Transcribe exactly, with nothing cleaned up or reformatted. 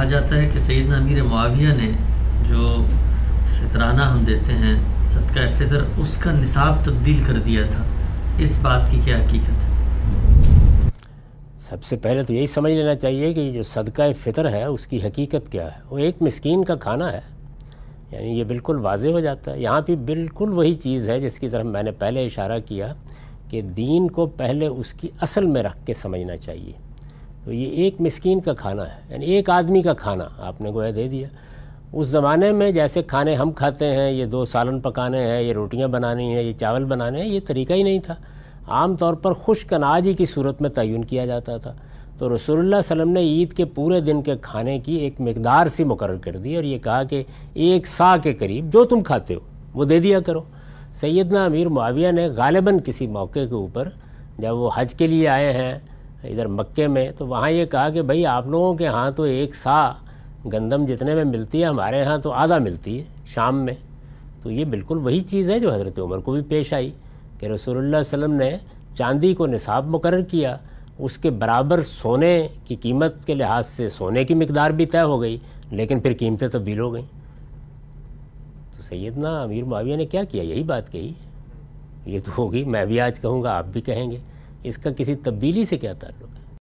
کہا جاتا ہے کہ سیدنا امیر معاویہ نے جو فطرانہ ہم دیتے ہیں صدقہ فطر، اس کا نصاب تبدیل کر دیا تھا، اس بات کی کیا حقیقت ہے؟ سب سے پہلے تو یہی سمجھ لینا چاہیے کہ جو صدقہ فطر ہے اس کی حقیقت کیا ہے. وہ ایک مسکین کا کھانا ہے، یعنی یہ بالکل واضح ہو جاتا ہے. یہاں پہ بالکل وہی چیز ہے جس کی طرف میں نے پہلے اشارہ کیا کہ دین کو پہلے اس کی اصل میں رکھ کے سمجھنا چاہیے. تو یہ ایک مسکین کا کھانا ہے، یعنی ایک آدمی کا کھانا آپ نے گویا دے دیا. اس زمانے میں جیسے کھانے ہم کھاتے ہیں، یہ دو سالن پکانے ہیں، یہ روٹیاں بنانی ہیں، یہ چاول بنانے ہیں، یہ طریقہ ہی نہیں تھا. عام طور پر خشک اناج ہی کی صورت میں تعین کیا جاتا تھا. تو رسول اللہ صلی اللہ علیہ وسلم نے عید کے پورے دن کے کھانے کی ایک مقدار سی مقرر کر دی اور یہ کہا کہ ایک سا کے قریب جو تم کھاتے ہو وہ دے دیا کرو. سیدنا امیر معاویہ نے غالباً کسی موقع کے اوپر جب وہ حج کے لیے آئے ہیں ادھر مکے میں، تو وہاں یہ کہا کہ بھائی آپ لوگوں کے ہاں تو ایک سا گندم جتنے میں ملتی ہے، ہمارے ہاں تو آدھا ملتی ہے شام میں. تو یہ بالکل وہی چیز ہے جو حضرت عمر کو بھی پیش آئی کہ رسول اللہ صلی اللہ علیہ وسلم نے چاندی کو نصاب مقرر کیا، اس کے برابر سونے کی قیمت کے لحاظ سے سونے کی مقدار بھی طے ہو گئی، لیکن پھر قیمتیں تبدیل ہو گئیں. تو سیدنا امیر معاویہ نے کیا کیا؟ یہی بات کہی. یہ تو ہوگی، میں بھی آج کہوں گا، آپ بھی کہیں گے. اس کا کسی تبدیلی سے کیا تعلق ہے؟